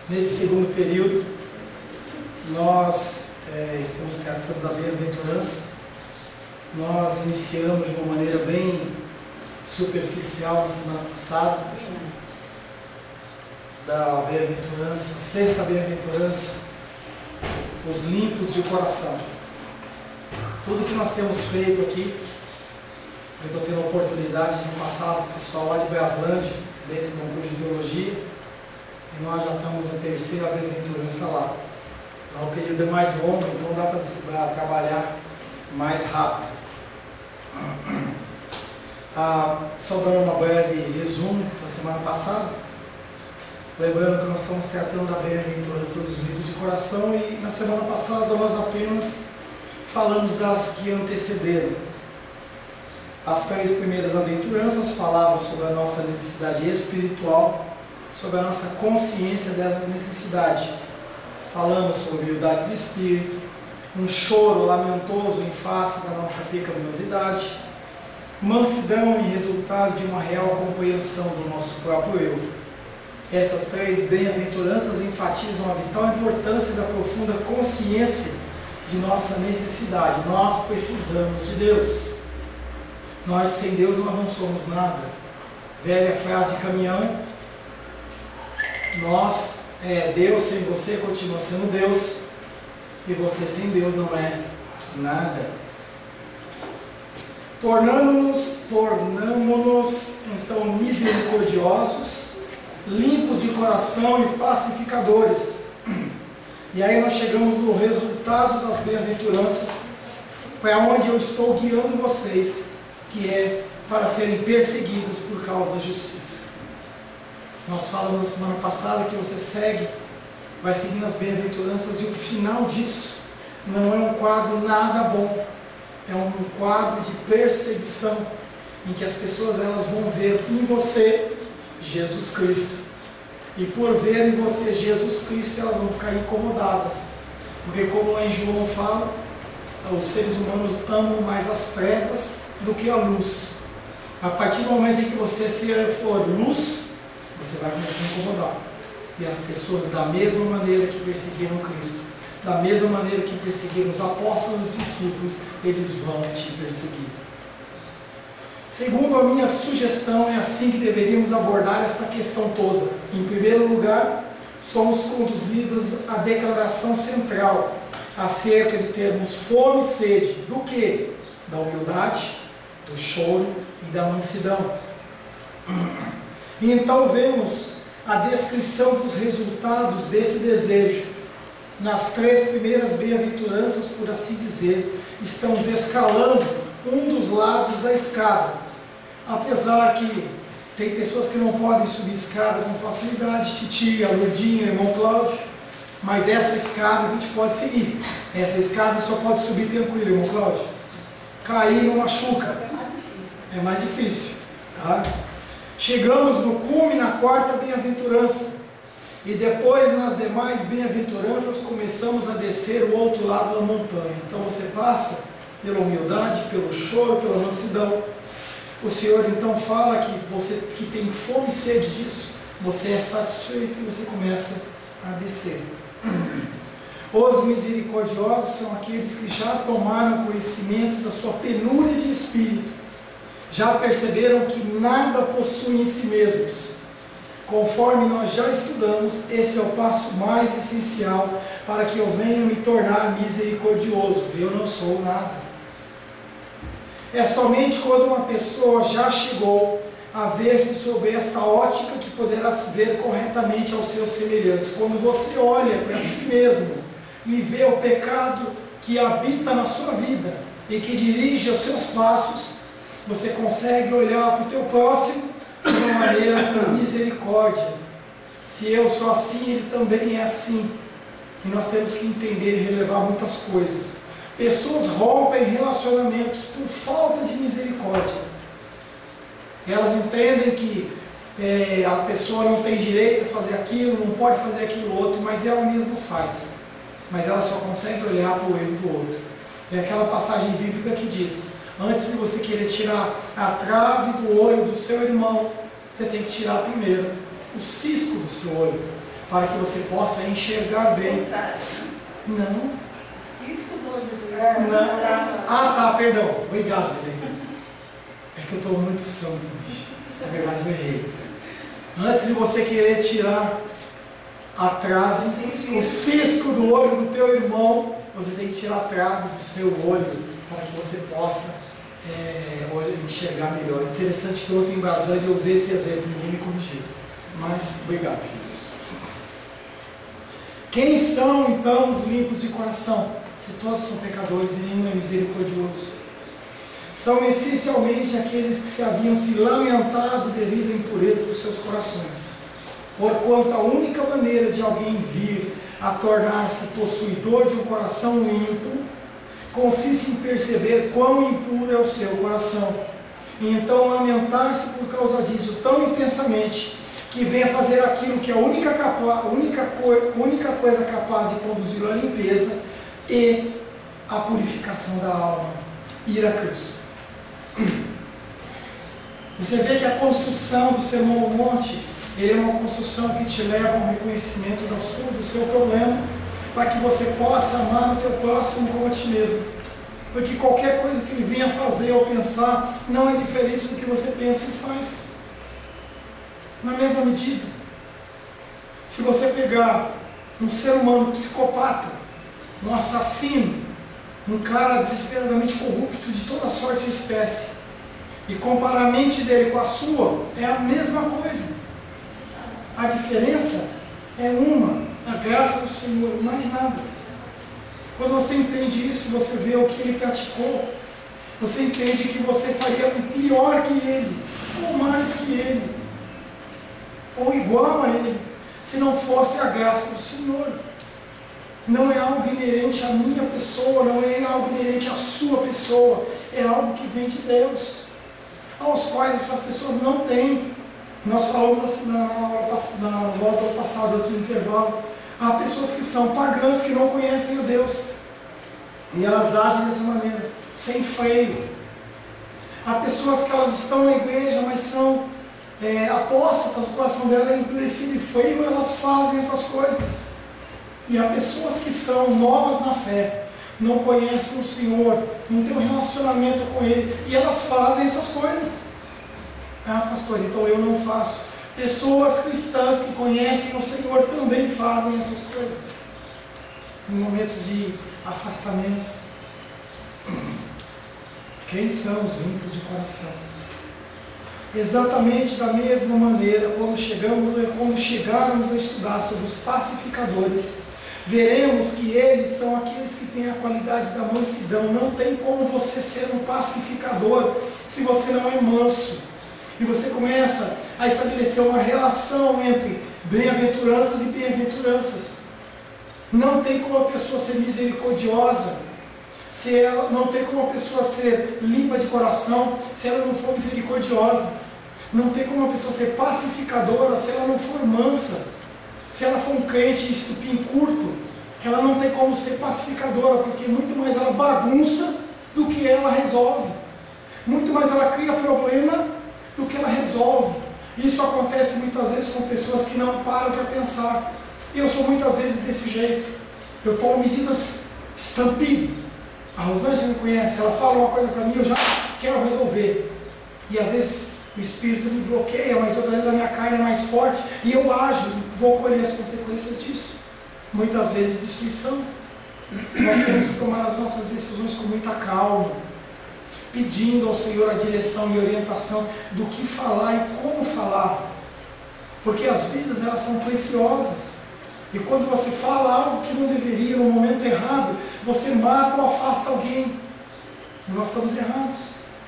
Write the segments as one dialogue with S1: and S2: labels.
S1: Nesse segundo período, nós estamos tratando da bem-aventurança. Nós iniciamos de uma maneira bem superficial na semana passada, da bem-aventurança, sexta bem-aventurança, os limpos de coração. Tudo que nós temos feito aqui, eu estou tendo a oportunidade de passar para o pessoal lá de Braslândia, dentro de um curso de teologia, e nós já estamos na terceira bem-aventurança lá. Então, o período é mais longo, então dá para trabalhar mais rápido. Só dando uma breve resumo da semana passada, lembrando que nós estamos tratando da bem-aventurança dos livros de coração, e na semana passada nós apenas falamos das que antecederam. As 3 primeiras aventuranças falavam sobre a nossa necessidade espiritual, sobre a nossa consciência dessa necessidade. Falamos sobre humildade do espírito, um choro lamentoso em face da nossa pecaminosidade, mansidão e resultados de uma real compreensão do nosso próprio eu. Essas 3 bem-aventuranças enfatizam a vital importância da profunda consciência de nossa necessidade. Nós precisamos de Deus. Nós sem Deus nós não somos nada. Velha frase de caminhão. Deus sem você continua sendo Deus, e você sem Deus não é nada. Tornamos-nos então misericordiosos, limpos de coração e pacificadores. E aí nós chegamos no resultado das bem-aventuranças, para onde eu estou guiando vocês, que é para serem perseguidos por causa da justiça. Nós falamos na semana passada que você vai seguindo as bem-aventuranças, e o final disso não é um quadro nada bom, é um quadro de perseguição, em que as pessoas elas vão ver em você Jesus Cristo, e por ver em você Jesus Cristo elas vão ficar incomodadas, porque como lá em João fala, os seres humanos amam mais as trevas do que a luz. A partir do momento em que você for luz, você vai começar a incomodar. E as pessoas, da mesma maneira que perseguiram Cristo, da mesma maneira que perseguiram os apóstolos e discípulos, eles vão te perseguir. Segundo a minha sugestão, é assim que deveríamos abordar essa questão toda. Em primeiro lugar, somos conduzidos à declaração central acerca de termos fome e sede do quê? Da humildade, do choro e da mansidão. E então vemos a descrição dos resultados desse desejo. Nas 3 primeiras bem-aventuranças, por assim dizer, estamos escalando um dos lados da escada. Apesar que tem pessoas que não podem subir escada com facilidade, Titia, Lourdinha, irmão Cláudio, mas essa escada a gente pode seguir. Essa escada só pode subir tranquilo, irmão Cláudio. Cair não machuca. É mais difícil. Tá? Chegamos no cume na 4ª bem-aventurança, e depois nas demais bem-aventuranças começamos a descer o outro lado da montanha. Então você passa pela humildade, pelo choro, pela mansidão. O Senhor então fala que você que tem fome e sede disso, você é satisfeito e você começa a descer. Os misericordiosos são aqueles que já tomaram conhecimento da sua penúria de espírito, já perceberam que nada possuem em si mesmos. Conforme nós já estudamos, esse é o passo mais essencial para que eu venha me tornar misericordioso. Eu não sou nada. É somente quando uma pessoa já chegou a ver-se sob esta ótica que poderá se ver corretamente aos seus semelhantes. Quando você olha para si mesmo e vê o pecado que habita na sua vida e que dirige os seus passos, você consegue olhar para o teu próximo de uma maneira com misericórdia. Se eu sou assim, ele também é assim. E nós temos que entender e relevar muitas coisas. Pessoas rompem relacionamentos por falta de misericórdia. Elas entendem que a pessoa não tem direito a fazer aquilo, não pode fazer aquilo outro, mas ela mesma faz. Mas ela só consegue olhar para o erro do outro. É aquela passagem bíblica que diz: antes de você querer tirar a trave do olho do seu irmão, você tem que tirar primeiro o cisco do seu olho. para que você possa enxergar bem. Não.
S2: Cisco do olho do
S1: Não. Ah, tá, perdão. Obrigado, Helena. É que eu estou muito santo, bicho. Na verdade, eu errei. Antes de você querer tirar a trave, o cisco do olho do teu irmão, você tem que tirar a trave do seu olho, para que você possa enxergar melhor. Interessante que ontem em Braslândia eu usei esse exemplo, ninguém me corrigiu. Mas, obrigado. Quem são então os limpos de coração? Se todos são pecadores e nenhum é misericordioso. São essencialmente aqueles que se haviam se lamentado devido à impureza dos seus corações. Porquanto a única maneira de alguém vir a tornar-se possuidor de um coração limpo consiste em perceber quão impuro é o seu coração, e então lamentar-se por causa disso tão intensamente, que venha fazer aquilo que é a única coisa capaz de conduzi-lo à limpeza e à purificação da alma, ir à cruz. Você vê que a construção do Sermão do Monte, ele é uma construção que te leva a um reconhecimento do seu problema, para que você possa amar o teu próximo como a ti mesmo. Porque qualquer coisa que ele venha fazer ou pensar não é diferente do que você pensa e faz. Na mesma medida. Se você pegar um ser humano psicopata, um assassino, um cara desesperadamente corrupto de toda sorte e espécie, e comparar a mente dele com a sua, é a mesma coisa. A diferença é a graça do Senhor, mais nada. Quando você entende isso, você vê o que ele praticou, você entende que você faria pior que ele, ou mais que ele, ou igual a ele, se não fosse a graça do Senhor. Não é algo inerente à minha pessoa, não é algo inerente à sua pessoa, é algo que vem de Deus, aos quais essas pessoas não têm. Nós falamos na aula passada, antes do intervalo, há pessoas que são pagãs, que não conhecem o Deus, e elas agem dessa maneira, sem freio. Há pessoas que elas estão na igreja, mas são apóstatas, o coração dela é endurecido e freio, elas fazem essas coisas. E há pessoas que são novas na fé, não conhecem o Senhor, não têm um relacionamento com Ele, e elas fazem essas coisas. Ah, pastor, então eu não faço. Pessoas cristãs que conhecem o Senhor também fazem essas coisas, em momentos de afastamento. Quem são os limpos de coração? Exatamente da mesma maneira, quando chegarmos a estudar sobre os pacificadores, veremos que eles são aqueles que têm a qualidade da mansidão. Não tem como você ser um pacificador se você não é manso. E você começa a estabelecer uma relação entre bem-aventuranças e bem-aventuranças. Não tem como a pessoa ser misericordiosa, não tem como a pessoa ser limpa de coração se ela não for misericordiosa. Não tem como a pessoa ser pacificadora se ela não for mansa. Se ela for um crente de estupim curto, ela não tem como ser pacificadora, porque muito mais ela bagunça do que ela resolve. Muito mais ela cria problema do que ela resolve. Isso acontece muitas vezes com pessoas que não param para pensar. Eu sou muitas vezes desse jeito. Eu tomo medidas estampido. A Rosângela me conhece, ela fala uma coisa para mim, eu já quero resolver. E às vezes o espírito me bloqueia, mas outras vezes a minha carne é mais forte e eu ajo, vou colher as consequências disso. Muitas vezes destruição. Nós temos que tomar as nossas decisões com muita calma, pedindo ao Senhor a direção e orientação do que falar e como falar, porque as vidas elas são preciosas, e quando você fala algo que não deveria, no momento errado, você mata ou afasta alguém, e nós estamos errados.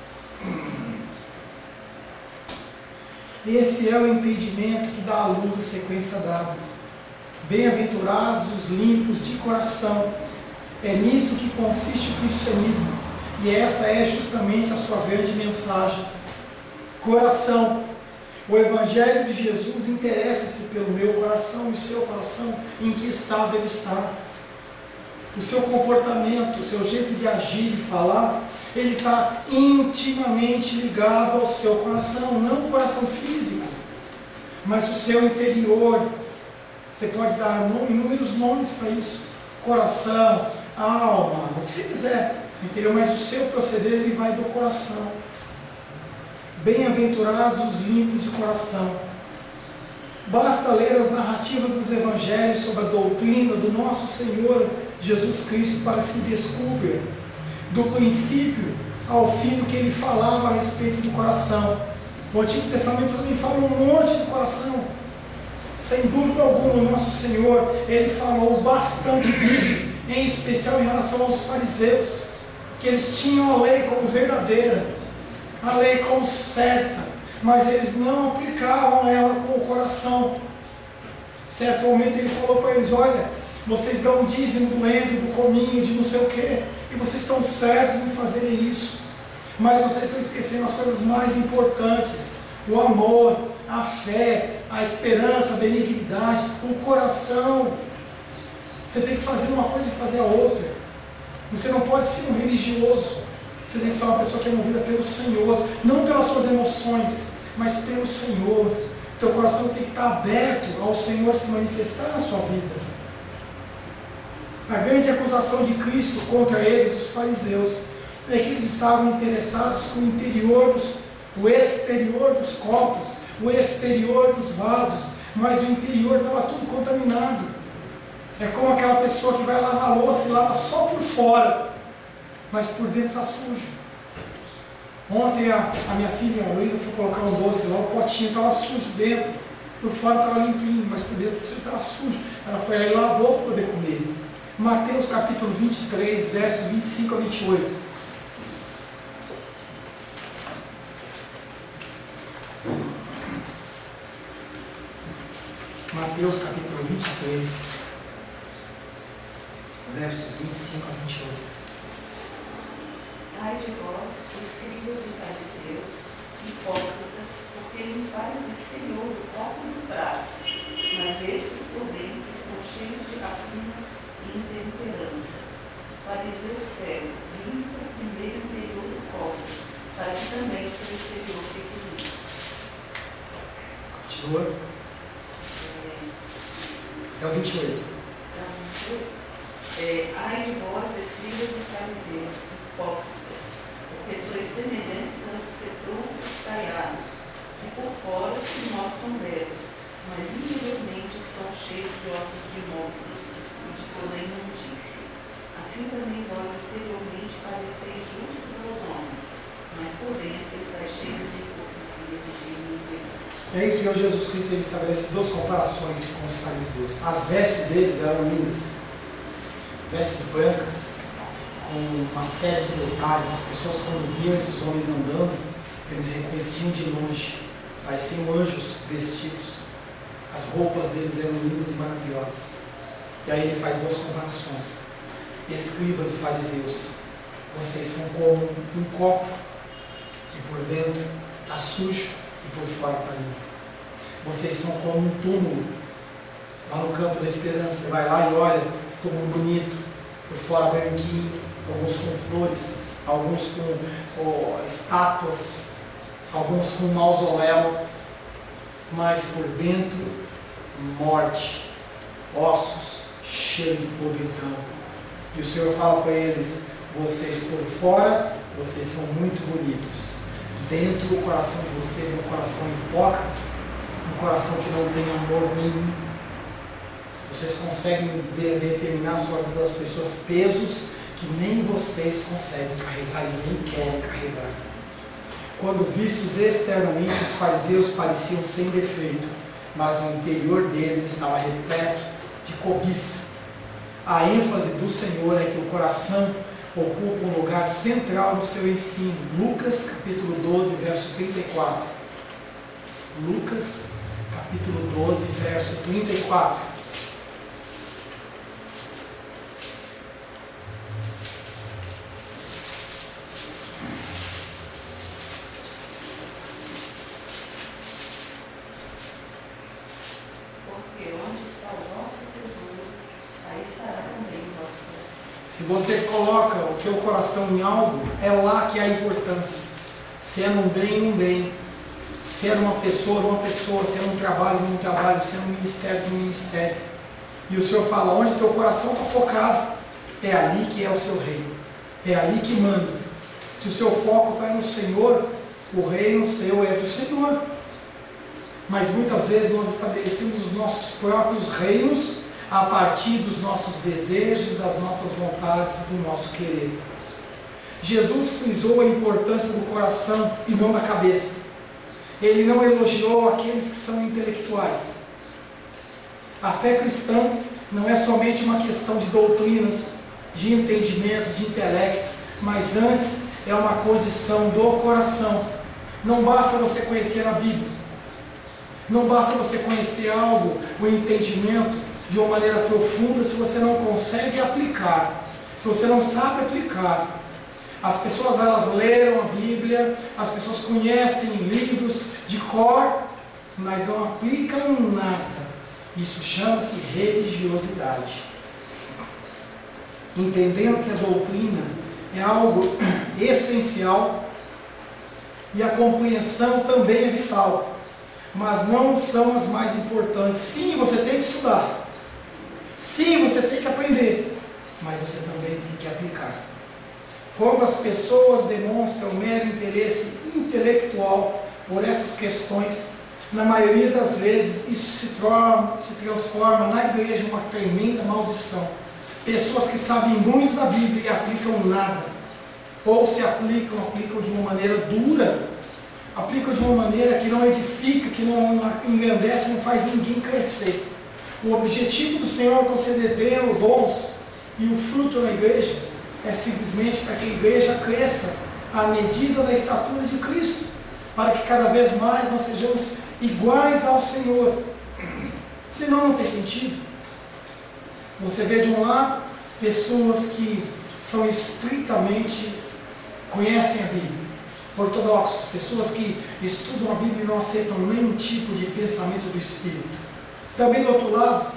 S1: Esse é o entendimento que dá à luz a sequência dada. Bem-aventurados os limpos de coração, é nisso que consiste o cristianismo. E essa é justamente a sua grande mensagem. Coração. O Evangelho de Jesus interessa-se pelo meu coração e o seu coração, em que estado ele está. O seu comportamento, o seu jeito de agir e falar, ele está intimamente ligado ao seu coração, não o coração físico, mas o seu interior. Você pode dar inúmeros nomes para isso. Coração, alma, o que você quiser. Entendeu? Mas o seu proceder, ele vai do coração. Bem-aventurados os limpos de coração. Basta ler as narrativas dos evangelhos sobre a doutrina do nosso Senhor Jesus Cristo para se descobrir do princípio ao fim do que ele falava a respeito do coração. O Antigo Testamento também fala um monte do coração. Sem dúvida alguma, o nosso Senhor, ele falou bastante disso, em especial em relação aos fariseus, que eles tinham a lei como verdadeira, a lei como certa, mas eles não aplicavam ela com o coração. Certo momento ele falou para eles: olha, vocês dão dízimo do endro, do cominho, de não sei o que, e vocês estão certos em fazerem isso, mas vocês estão esquecendo as coisas mais importantes: o amor, a fé, a esperança, a benignidade, o coração. Você tem que fazer uma coisa e fazer a outra. Você não pode ser um religioso. Você tem que ser uma pessoa que é movida pelo Senhor, não pelas suas emoções, mas pelo Senhor. Teu coração tem que estar aberto ao Senhor se manifestar na sua vida. A grande acusação de Cristo contra eles, os fariseus, é que eles estavam interessados com o exterior dos copos, o exterior dos vasos, mas o interior estava tudo contaminado. É como aquela pessoa que vai lavar a louça e lava só por fora, mas por dentro está sujo. Ontem a minha filha, a Luísa, foi colocar um doce lá, o potinho estava sujo dentro, por fora estava limpinho, mas por dentro estava sujo. Ela foi lá e lavou para poder comer. Mateus capítulo 23, versos 25 a 28. Mateus capítulo 23, versos 25 a 28.
S2: Ai de vós, escribas e fariseus, hipócritas, porque limpais o exterior do copo e do prato, mas estes por dentro estão cheios de rapina e intemperança. Fariseu cego, limpa primeiro o interior do copo, para que também o seu exterior fique limpo.
S1: Continua. É o 28.
S2: Ai de vós, escribas e fariseus, hipócritas, porque sois semelhantes aos sepulcros caiados, que por fora se mostram belos, mas interiormente estão cheios de ossos de mortos e de toda imundície. Assim também vós exteriormente pareceis justos aos homens, mas por dentro estáis cheios de hipocrisias e de iniquidade.
S1: É isso que o Jesus Cristo ele estabelece duas comparações com os fariseus. As vestes deles eram lindas, vestes brancas, com uma série de detalhes. As pessoas, quando viam esses homens andando, eles reconheciam de longe, pareciam anjos vestidos. As roupas deles eram lindas e maravilhosas. E aí ele faz duas comparações. Escribas e fariseus, vocês são como um copo que por dentro está sujo e por fora está limpo. Vocês são como um túmulo lá no campo da esperança. Você vai lá e olha, túmulo bonito, por fora branquinho, alguns com flores, alguns com estátuas, alguns com mausoléu, mas por dentro morte, ossos, cheio de podridão. E o Senhor fala para eles: vocês por fora, vocês são muito bonitos, dentro o coração de vocês é um coração hipócrita, um coração que não tem amor nenhum. Vocês conseguem determinar sobre a vida das pessoas pesos que nem vocês conseguem carregar e nem querem carregar. Quando vistos externamente, os fariseus pareciam sem defeito, mas o interior deles estava repleto de cobiça. A ênfase do Senhor é que o coração ocupa um lugar central no seu ensino. Lucas capítulo 12, verso 34. Lucas capítulo 12, verso 34. Se você coloca o teu coração em algo, é lá que há importância. Se é num bem, se é numa pessoa, se é num trabalho, se é num ministério. E o Senhor fala, onde teu coração está focado, é ali que é o seu reino, é ali que manda. Se o seu foco está no Senhor, o reino seu é do Senhor. Mas muitas vezes nós estabelecemos os nossos próprios reinos a partir dos nossos desejos, das nossas vontades, do nosso querer. Jesus frisou a importância do coração e não da cabeça. Ele não elogiou aqueles que são intelectuais. A fé cristã não é somente uma questão de doutrinas, de entendimento, de intelecto, mas antes é uma condição do coração. Não basta você conhecer a Bíblia, não basta você conhecer algo, o entendimento de uma maneira profunda, se você não consegue aplicar, se você não sabe aplicar. As pessoas, elas leram a Bíblia, as pessoas conhecem livros de cor, mas não aplicam nada. Isso chama-se religiosidade. Entendendo que a doutrina é algo essencial e a compreensão também é vital, mas não são as mais importantes. Sim, você tem que estudar, sim, você tem que aprender, mas você também tem que aplicar. Quando as pessoas demonstram mero interesse intelectual por essas questões, na maioria das vezes isso se transforma na igreja uma tremenda maldição. Pessoas que sabem muito da Bíblia e aplicam nada, ou se aplicam de uma maneira dura, aplicam de uma maneira que não edifica, que não engrandece, não faz ninguém crescer. O objetivo do Senhor conceder dons e o fruto na igreja é simplesmente para que a igreja cresça à medida da estatura de Cristo, para que cada vez mais nós sejamos iguais ao Senhor. Senão não tem sentido. Você vê de um lado pessoas que são estritamente, conhecem a Bíblia, ortodoxos, pessoas que estudam a Bíblia e não aceitam nenhum tipo de pensamento do Espírito. Também do outro lado,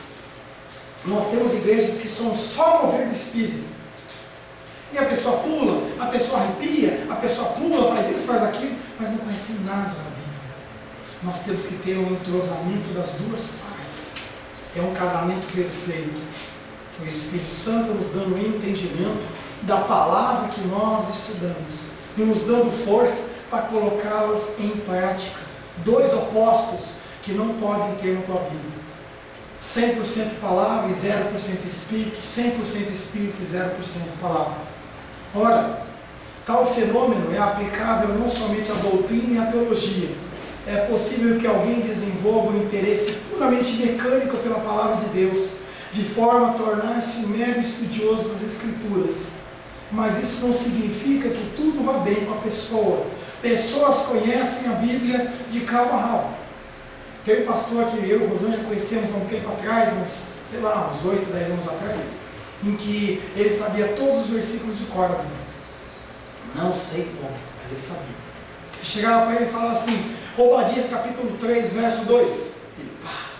S1: nós temos igrejas que são só mover do Espírito. E a pessoa pula, a pessoa arrepia, a pessoa pula, faz isso, faz aquilo, mas não conhece nada da Bíblia. Nós temos que ter um entrosamento das duas partes. É um casamento perfeito. O Espírito Santo nos dando entendimento da palavra que nós estudamos e nos dando força para colocá-las em prática. Dois opostos que não podem ter na tua vida. 100% palavra e 0% Espírito, 100% Espírito e 0% palavra. Ora, tal fenômeno é aplicável não somente à doutrina e à teologia. É possível que alguém desenvolva um interesse puramente mecânico pela palavra de Deus, de forma a tornar-se um mero estudioso das Escrituras. Mas isso não significa que tudo vá bem com a pessoa. Pessoas conhecem a Bíblia de cabo a rabo. Tem um pastor que eu e Rosângela conhecemos há um tempo atrás, uns 8, 10 anos atrás, em que ele sabia todos os versículos de cor da Bíblia. Não sei como, mas ele sabia. Você chegava para ele e falava assim, Obadias capítulo 3, verso 2. Ele,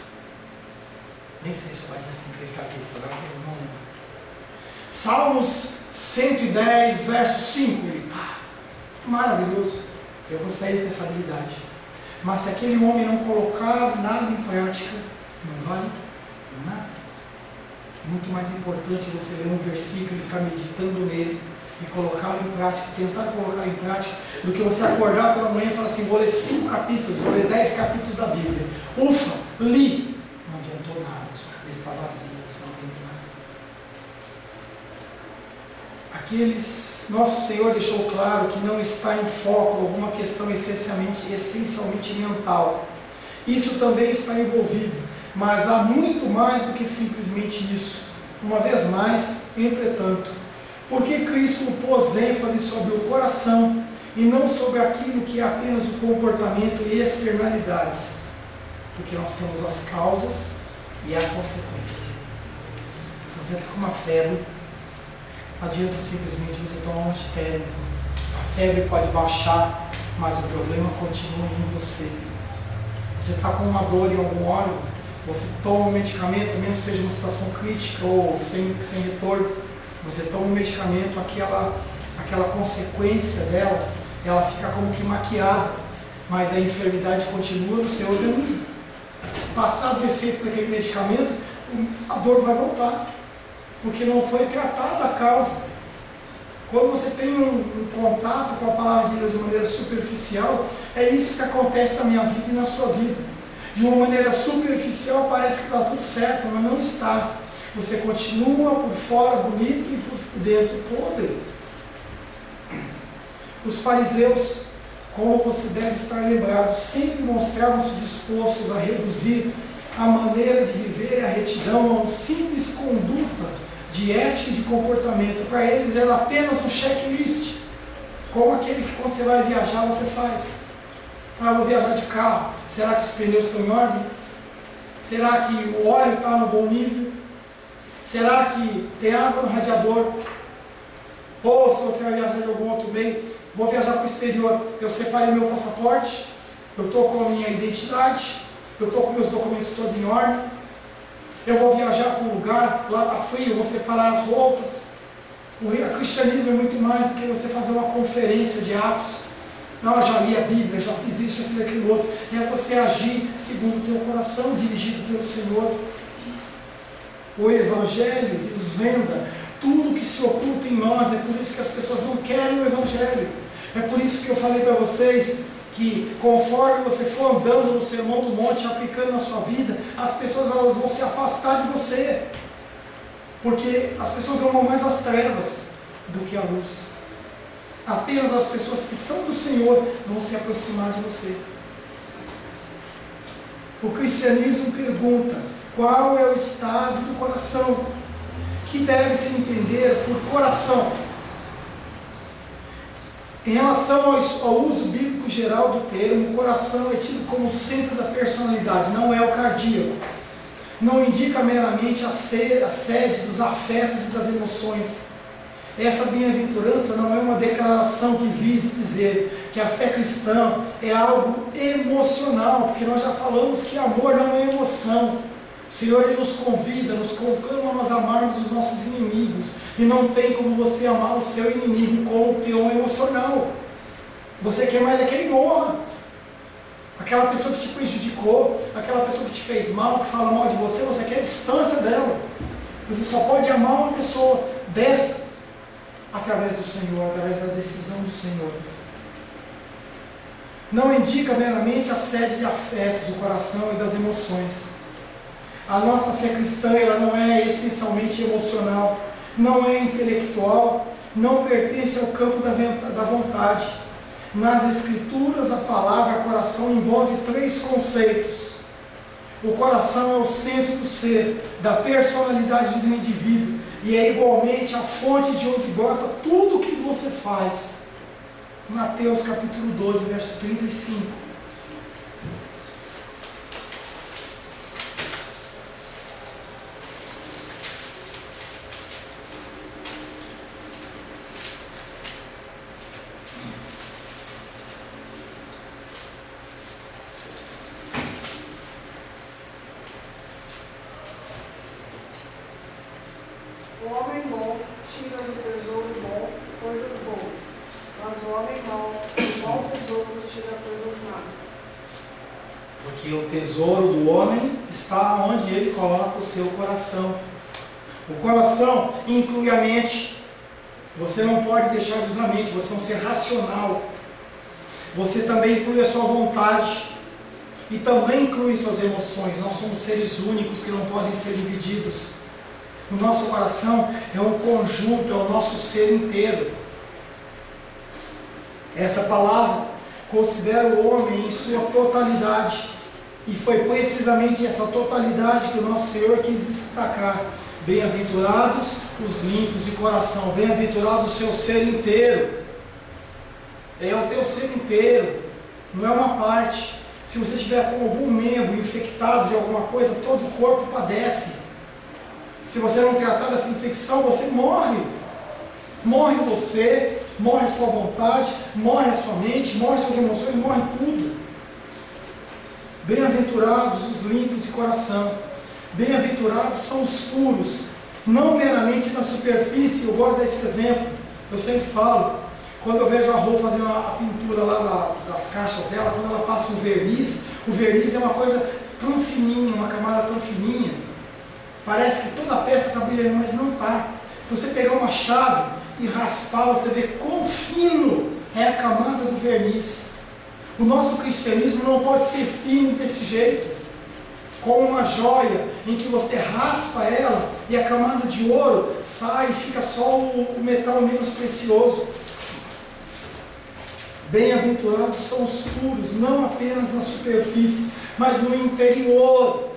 S1: nem sei se Obadias tem 3 capítulos, agora eu não lembro. Salmos 110, verso 5. Ele, maravilhoso. Eu gostaria de ter essa habilidade. Mas se aquele homem não colocar nada em prática, não vale nada. É muito mais importante você ler um versículo e ficar meditando nele e colocá-lo em prática, tentar colocar em prática, do que você acordar pela manhã e falar assim, vou ler 5 capítulos, vou ler 10 capítulos da Bíblia. Ufa, li! Não adiantou nada, sua cabeça está vazia, você não aprendeu nada. Nosso Senhor deixou claro que não está em foco alguma questão essencialmente mental. Isso também está envolvido, mas há muito mais do que simplesmente isso. Uma vez mais, entretanto, porque Cristo pôs ênfase sobre o coração e não sobre aquilo que é apenas o comportamento e externalidades? Porque nós temos as causas e a consequência. Se você está com uma febre, não adianta simplesmente você tomar um antitérmico. A febre pode baixar, mas o problema continua em você. Você está com uma dor em algum órgão, você toma um medicamento, mesmo que seja uma situação crítica ou sem retorno, você toma um medicamento, aquela consequência dela, ela fica como que maquiada. mas a enfermidade continua no seu organismo. Passado o efeito daquele medicamento, a dor vai voltar, porque não foi tratada a causa. Quando você tem um contato com a palavra de Deus de maneira superficial, é isso que acontece na minha vida e na sua vida. De uma maneira superficial parece que está tudo certo, mas não está. Você continua por fora bonito e por dentro podre. Os fariseus, como você deve estar lembrado, sempre mostravam-se dispostos a reduzir a maneira de viver e a retidão a uma simples conduta de ética e de comportamento. Para eles era apenas um checklist, como aquele que quando você vai viajar você faz. Ah, vou viajar de carro, será que os pneus estão em ordem? Será que o óleo está no bom nível? Será que tem água no radiador? Ou se você vai viajar de algum outro meio, vou viajar para o exterior, eu separei meu passaporte, eu estou com a minha identidade, eu estou com meus documentos todos em ordem, eu vou viajar para um lugar, lá está frio, eu vou separar as roupas. O cristianismo é muito mais do que você fazer uma conferência de atos. Não, eu já li a Bíblia, já fiz isso, já fiz aquilo outro. É você agir segundo o teu coração, dirigido pelo Senhor. O Evangelho desvenda tudo que se oculta em nós. É por isso que as pessoas não querem o Evangelho. É por isso que eu falei para vocês que conforme você for andando no Sermão do Monte, aplicando na sua vida, as pessoas elas vão se afastar de você. Porque as pessoas amam mais as trevas do que a luz. Apenas as pessoas que são do Senhor vão se aproximar de você. O cristianismo pergunta: qual é o estado do coração? Que deve se entender por coração. Em relação ao uso bíblico geral do termo, o coração é tido como o centro da personalidade, não é o cardíaco. Não indica meramente a sede dos afetos e das emoções. Essa bem-aventurança não é uma declaração que vise dizer que a fé cristã é algo emocional, porque nós já falamos que amor não é emoção. O Senhor ele nos convida, nos conclama a nós amarmos os nossos inimigos, e não tem como você amar o seu inimigo com o teu emocional. Você quer mais é que ele morra. Aquela pessoa que te prejudicou, aquela pessoa que te fez mal, que fala mal de você, você quer a distância dela. Você só pode amar uma pessoa dessa através do Senhor, através da decisão do Senhor. Não indica meramente a sede de afetos, do coração e das emoções. A nossa fé cristã ela não é essencialmente emocional, não é intelectual, não pertence ao campo da vontade. Nas Escrituras, a palavra coração envolve 3 conceitos. O coração é o centro do ser, da personalidade do indivíduo, e é igualmente a fonte de onde brota tudo o que você faz. Mateus capítulo 12, verso 35.
S3: O homem bom tira do tesouro bom coisas boas, mas o homem mau do mau tesouro tira coisas más.
S1: Porque o tesouro do homem está onde ele coloca o seu coração. O coração inclui a mente. Você não pode deixar de usar a mente, você é um ser racional. Você também inclui a sua vontade. E também inclui suas emoções. Nós somos seres únicos que não podem ser divididos. O nosso coração é um conjunto, é o nosso ser inteiro. Essa palavra considera o homem em sua totalidade. E foi precisamente essa totalidade que o nosso Senhor quis destacar. Bem-aventurados os limpos de coração, bem-aventurado o seu ser inteiro. É o teu ser inteiro, não é uma parte. Se você tiver com algum membro infectado de alguma coisa, todo o corpo padece. Se você não tratar dessa infecção, você morre. Morre você, morre a sua vontade, morre a sua mente, morre suas emoções, morre tudo. Bem-aventurados os limpos de coração. Bem-aventurados são os puros, não meramente na superfície. Eu gosto desse exemplo, eu sempre falo. Quando eu vejo a Rô fazendo a pintura lá das caixas dela, quando ela passa o verniz é uma coisa tão fininha, uma camada tão fininha. Parece que toda a peça está brilhando, mas não está. Se você pegar uma chave e raspar, você vê quão fino é a camada do verniz. O nosso cristianismo não pode ser fino desse jeito, como uma joia em que você raspa ela e a camada de ouro sai e fica só o metal menos precioso. Bem-aventurados são os puros, não apenas na superfície, mas no interior,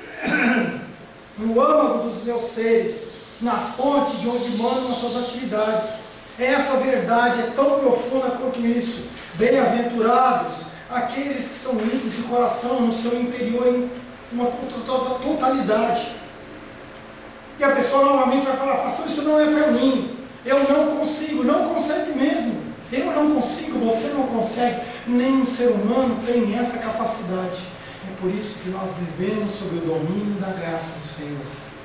S1: no âmago dos meus seres, na fonte de onde mandam as suas atividades. Essa verdade é tão profunda quanto isso. Bem-aventurados aqueles que são limpos de coração, no seu interior, em uma totalidade. E a pessoa normalmente vai falar: pastor, isso não é para mim, eu não consigo. Não consegue mesmo. Eu não consigo, você não consegue. Nenhum ser humano tem essa capacidade. É por isso que nós vivemos sob o domínio da graça do Senhor.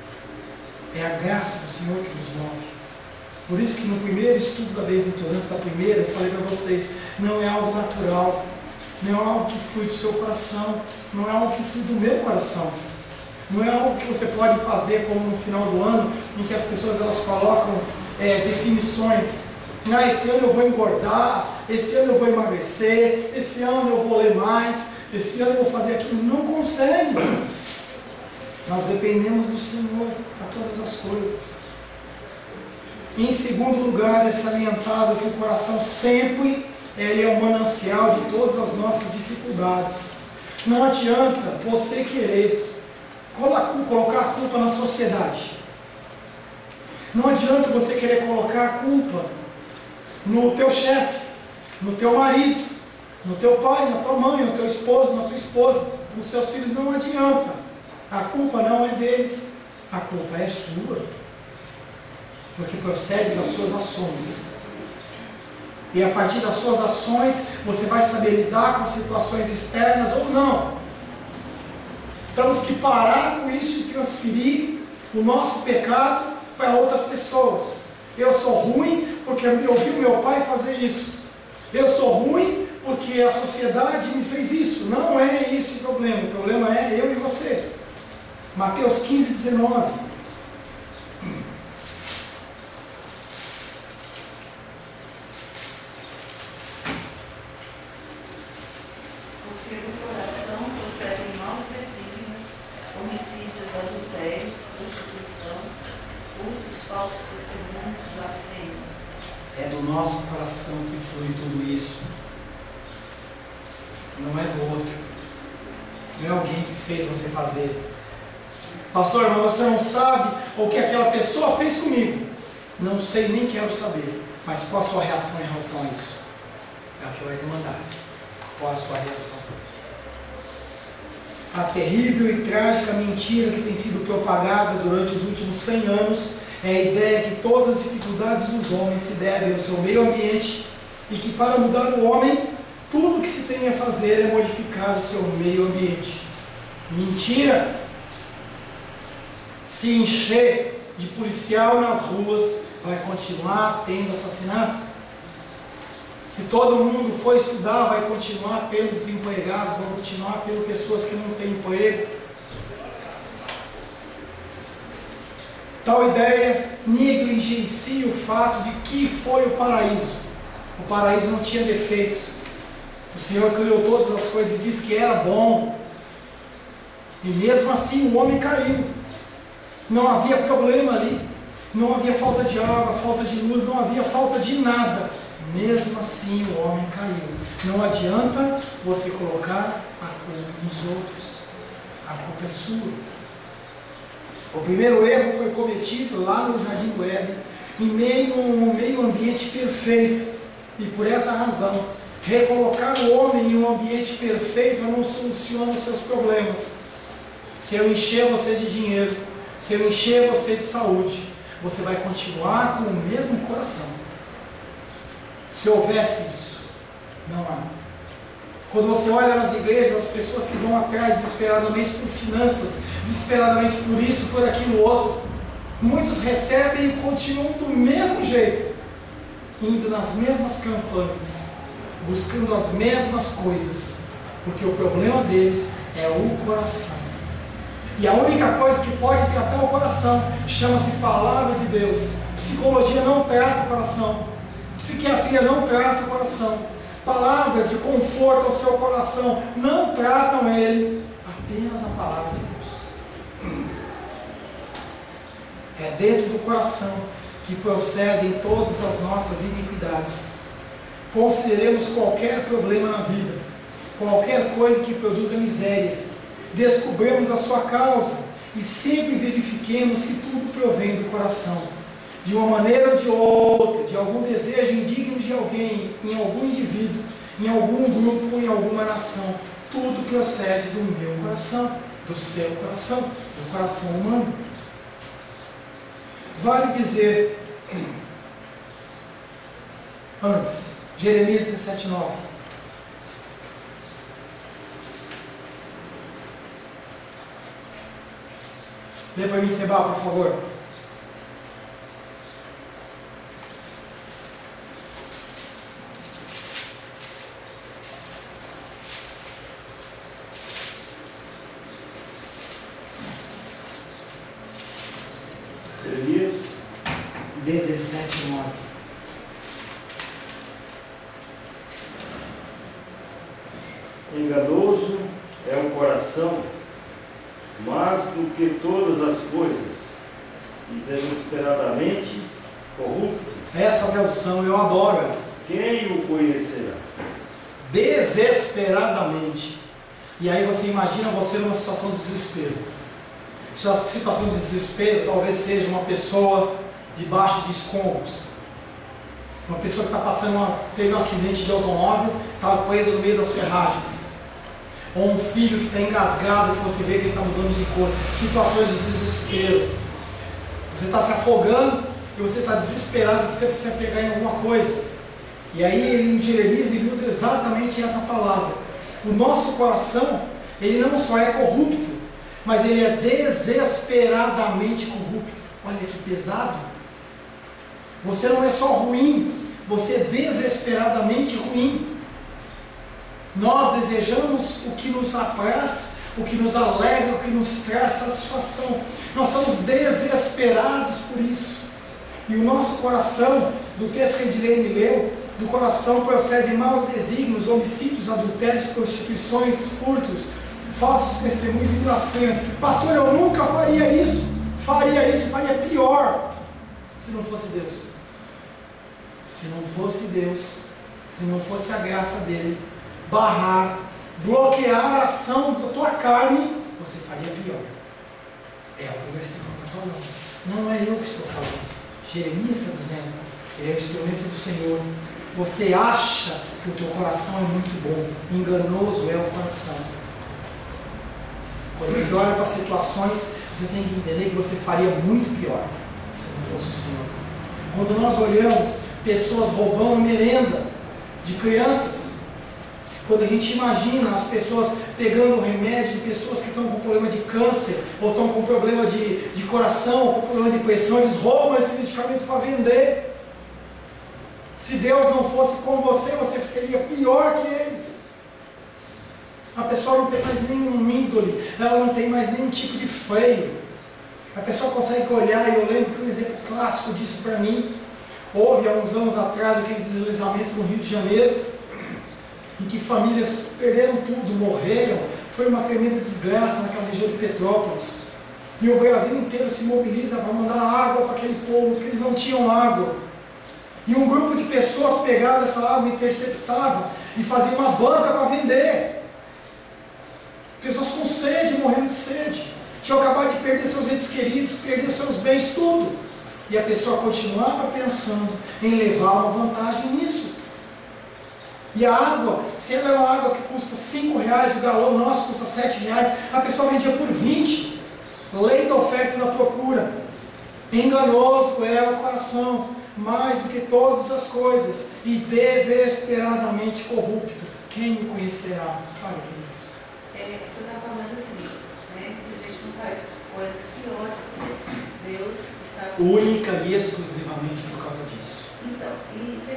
S1: É a graça do Senhor que nos move. Por isso que no primeiro estudo da bem-aventurança, da primeira, eu falei para vocês, não é algo natural, não é algo que flui do seu coração, não é algo que flui do meu coração. Não é algo que você pode fazer como no final do ano, em que as pessoas elas colocam definições. Esse ano eu vou engordar, esse ano eu vou emagrecer, esse ano eu vou ler mais, esse ano eu vou fazer aquilo. Não consegue. Nós dependemos do Senhor para todas as coisas. Em segundo lugar, é salientado que o coração sempre ele é o manancial de todas as nossas dificuldades. Não adianta você querer colocar a culpa na sociedade. Não adianta você querer colocar a culpa no teu chefe, no teu marido, no teu pai, na tua mãe, no teu esposo, na tua esposa, nos seus filhos. Não adianta. A culpa não é deles, a culpa é sua, porque procede das suas ações. E a partir das suas ações, você vai saber lidar com situações externas ou não. Temos que parar com isso de transferir o nosso pecado para outras pessoas. Eu sou ruim porque eu vi o meu pai fazer isso. Eu sou ruim porque a sociedade me fez isso. Não é esse o problema. O problema é eu e você. Mateus 15, 19.
S2: Porque do coração procedem maus desígnios, homicídios, adultérios, prostituição, furtos, falsos testemunhos, blasfêmias.
S1: É do nosso coração que flui tudo isso. Não é do outro. Não é alguém que fez você fazer. Pastor, mas você não sabe o que aquela pessoa fez comigo. Não sei, nem quero saber. Mas qual a sua reação em relação a isso? É o que vai demandar. Qual a sua reação? A terrível e trágica mentira que tem sido propagada durante os últimos 100 anos é a ideia que todas as dificuldades dos homens se devem ao seu meio ambiente e que para mudar o homem, tudo que se tem a fazer é modificar o seu meio ambiente. Mentira! Se encher de policial nas ruas, vai continuar tendo assassinato. Se todo mundo for estudar, vai continuar tendo desempregados, vai continuar tendo pessoas que não têm emprego. Tal ideia negligencia o fato de que foi o paraíso. O paraíso não tinha defeitos. O Senhor criou todas as coisas e disse que era bom. E mesmo assim o homem caiu. Não havia problema ali. Não havia falta de água, falta de luz, não havia falta de nada. Mesmo assim o homem caiu. Não adianta você colocar a culpa nos outros. A culpa é sua. O primeiro erro foi cometido lá no Jardim do Éden, em meio a um meio ambiente perfeito. E por essa razão, recolocar o homem em um ambiente perfeito não soluciona os seus problemas. Se eu encher você de dinheiro, se eu encher você de saúde, você vai continuar com o mesmo coração. Se houvesse isso, não há. Quando você olha nas igrejas, as pessoas que vão atrás desesperadamente por finanças, desesperadamente por isso, por aquilo outro, muitos recebem e continuam do mesmo jeito. indo nas mesmas campanhas, buscando as mesmas coisas, porque o problema deles é o coração. E a única coisa que pode tratar o coração chama-se Palavra de Deus. Psicologia não trata o coração, psiquiatria não trata o coração, palavras de conforto ao seu coração não tratam ele, apenas a Palavra de Deus. É dentro do coração que procedem todas as nossas iniquidades. Consideremos qualquer problema na vida, qualquer coisa que produza miséria, descobramos a sua causa e sempre verifiquemos que tudo provém do coração, de uma maneira ou de outra, de algum desejo indigno de alguém, em algum indivíduo, em algum grupo, em alguma nação. Tudo procede do meu coração, do seu coração, do coração humano. Vale dizer, antes, Jeremias 17:9. Lê para mim, Seba, por favor.
S4: Jeremias
S1: 17:9.
S4: Enganoso é o coração, mais do que todas as coisas, e desesperadamente corrupto.
S1: Essa tradução eu adoro ela.
S4: Quem o conhecerá?
S1: Desesperadamente. E aí você imagina você numa situação de desespero. Sua situação de desespero talvez seja uma pessoa debaixo de escombros. Uma pessoa que está passando, teve um acidente de automóvel, está presa no meio das ferragens. Ou um filho que está engasgado, que você vê que ele está mudando de cor. Situações de desespero. Você está se afogando e você está desesperado porque você precisa pegar em alguma coisa. E aí em Jeremias ele usa exatamente essa palavra. O nosso coração, ele não só é corrupto, mas ele é desesperadamente corrupto. Olha que pesado. Você não é só ruim, você é desesperadamente ruim. Nós desejamos o que nos apraz, o que nos alegra, o que nos traz satisfação. Nós somos desesperados por isso. E o nosso coração, do texto que a Edilene leu, do coração procedem maus desígnios, homicídios, adultérios, prostituições, furtos, falsos testemunhos e blasfêmias. Pastor, eu nunca faria isso. Faria pior, se não fosse Deus. Se não fosse Deus, se não fosse a graça dele, barrar, bloquear a ação da tua carne, você faria pior. É o que o versículo está falando. Não é eu que estou falando. Jeremias está dizendo, ele é o instrumento do Senhor. Você acha que o teu coração é muito bom, enganoso é o coração. Quando você olha para situações, você tem que entender que você faria muito pior se não fosse o Senhor. Quando nós olhamos pessoas roubando merenda de crianças, quando a gente imagina as pessoas pegando remédio de pessoas que estão com problema de câncer, ou estão com problema de coração, ou com problema de pressão, eles roubam esse medicamento para vender. Se Deus não fosse com você, você seria pior que eles. A pessoa não tem mais nenhum índole, ela não tem mais nenhum tipo de freio. A pessoa consegue olhar, e eu lembro que um exemplo clássico disso para mim, houve há uns anos atrás aquele deslizamento no Rio de Janeiro, em que famílias perderam tudo, morreram, foi uma tremenda desgraça naquela região de Petrópolis. E o Brasil inteiro se mobiliza para mandar água para aquele povo, porque eles não tinham água. E um grupo de pessoas pegava essa água, interceptava e fazia uma banca para vender. Pessoas com sede, morrendo de sede. Tinham acabado de perder seus entes queridos, perder seus bens, tudo. E a pessoa continuava pensando em levar uma vantagem nisso. E a água, se ela é uma água que custa R$5, o galão nosso custa R$7, a pessoa vendia por 20. Lei da oferta e da procura. Enganoso é o coração, mais do que todas as coisas, e desesperadamente corrupto. Quem me conhecerá? Fala aqui.
S2: Você está falando assim, né? Que a gente não faz coisas piores, porque Deus está...
S1: Única e exclusivamente por causa disso.
S2: Então, e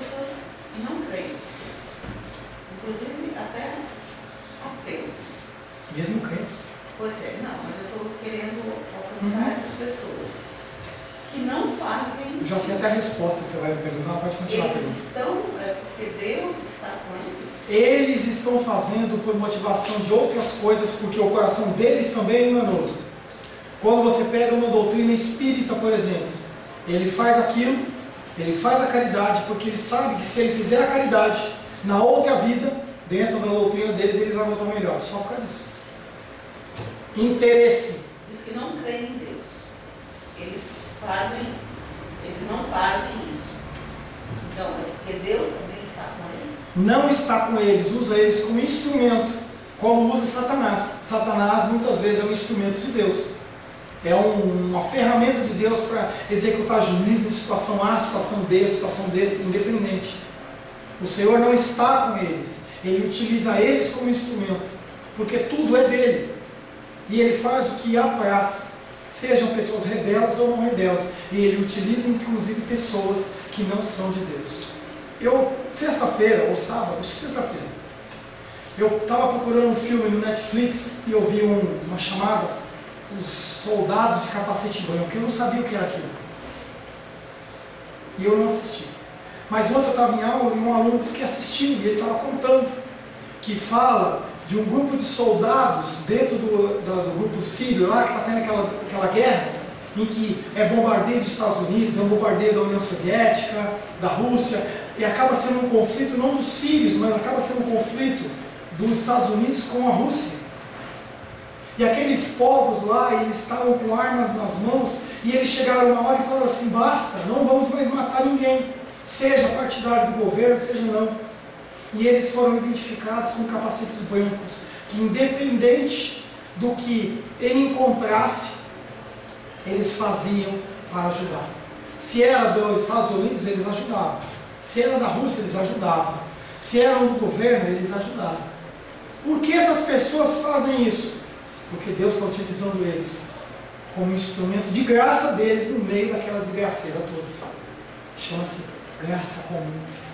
S2: querendo alcançar essas pessoas que não fazem.
S1: Eu já sei até a resposta que você vai me perguntar, pode continuar a pergunta.
S2: Eles estão, porque Deus está com eles.
S1: Eles estão fazendo por motivação de outras coisas, porque o coração deles também é enganoso. Quando você pega uma doutrina espírita, por exemplo, ele faz aquilo, ele faz a caridade, porque ele sabe que se ele fizer a caridade na outra vida, dentro da doutrina deles, eles vão voltar melhor. Só por causa disso. Interesse.
S2: Diz que não creem em Deus. Eles não fazem isso. Então, é porque Deus também está com eles.
S1: Não está com eles, usa eles como instrumento, como usa Satanás. Satanás muitas vezes é um instrumento de Deus. É uma ferramenta de Deus para executar juízo em situação A, situação B, situação D, independente. O Senhor não está com eles. Ele utiliza eles como instrumento, porque tudo é dele. E ele faz o que apraz, sejam pessoas rebeldes ou não rebeldes. E ele utiliza inclusive pessoas que não são de Deus. Sexta-feira, ou sábado, acho que sexta-feira, eu estava procurando um filme no Netflix e eu vi uma chamada, Os Soldados de Capacete Branco, porque eu não sabia o que era aquilo. E eu não assisti. Mas ontem eu estava em aula e um aluno disse que assistiu, e ele estava contando, que fala de um grupo de soldados dentro do grupo sírio lá, que está tendo aquela guerra, em que é bombardeio dos Estados Unidos, é um bombardeio da União Soviética, da Rússia, e acaba sendo um conflito não dos sírios, mas acaba sendo um conflito dos Estados Unidos com a Rússia. E aqueles povos lá, eles estavam com armas nas mãos, e eles chegaram uma hora e falaram assim: basta, não vamos mais matar ninguém, seja partidário do governo, seja não. E eles foram identificados com capacetes brancos, que independente do que ele encontrasse, eles faziam para ajudar. Se era dos Estados Unidos, eles ajudavam. Se era da Rússia, eles ajudavam. Se eram do governo, eles ajudavam. Por que essas pessoas fazem isso? Porque Deus está utilizando eles como instrumento de graça deles no meio daquela desgraceira toda. Chama-se graça comum.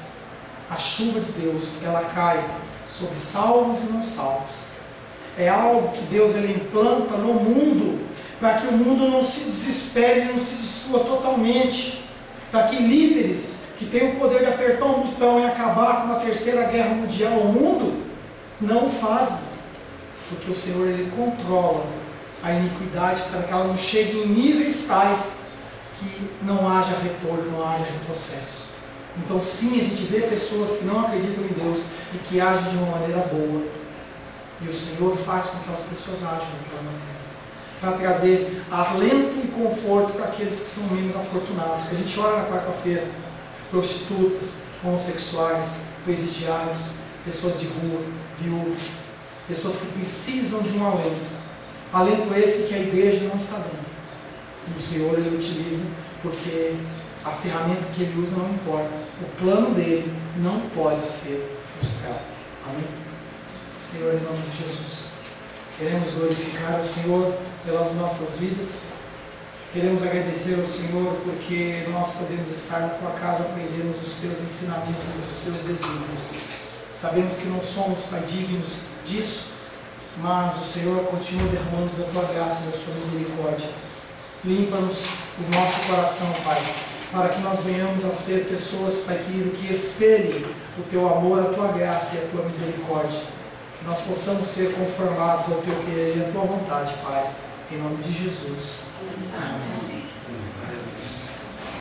S1: A chuva de Deus, ela cai sobre salvos e não salvos. É algo que Deus ele implanta no mundo, para que o mundo não se desespere, não se destrua totalmente, para que líderes que têm o poder de apertar um botão e acabar com a terceira guerra mundial ao mundo, não o fazem, porque o Senhor ele controla a iniquidade para que ela não chegue em níveis tais que não haja retorno, não haja retrocesso. Então sim, a gente vê pessoas que não acreditam em Deus e que agem de uma maneira boa, e o Senhor faz com que aquelas pessoas agem daquela maneira, para trazer alento e conforto para aqueles que são menos afortunados. Que a gente ora na quarta-feira, prostitutas, homossexuais, presidiários, pessoas de rua, viúvas, pessoas que precisam de um alento esse que a igreja não está dando. E o Senhor ele utiliza, porque a ferramenta que ele usa não importa, o plano dele não pode ser frustrado. Amém? Senhor, em nome de Jesus, queremos glorificar o Senhor pelas nossas vidas, queremos agradecer ao Senhor porque nós podemos estar na tua casa aprendendo os teus ensinamentos, os teus desígnios. Sabemos que não somos, Pai, dignos disso, mas o Senhor continua derramando da tua graça e da sua misericórdia. Limpa-nos o nosso coração, Pai, para que nós venhamos a ser pessoas, Pai, que espelhem o teu amor, a tua graça e a tua misericórdia. Que nós possamos ser conformados ao teu querer e à tua vontade, Pai. Em nome de Jesus. Amém.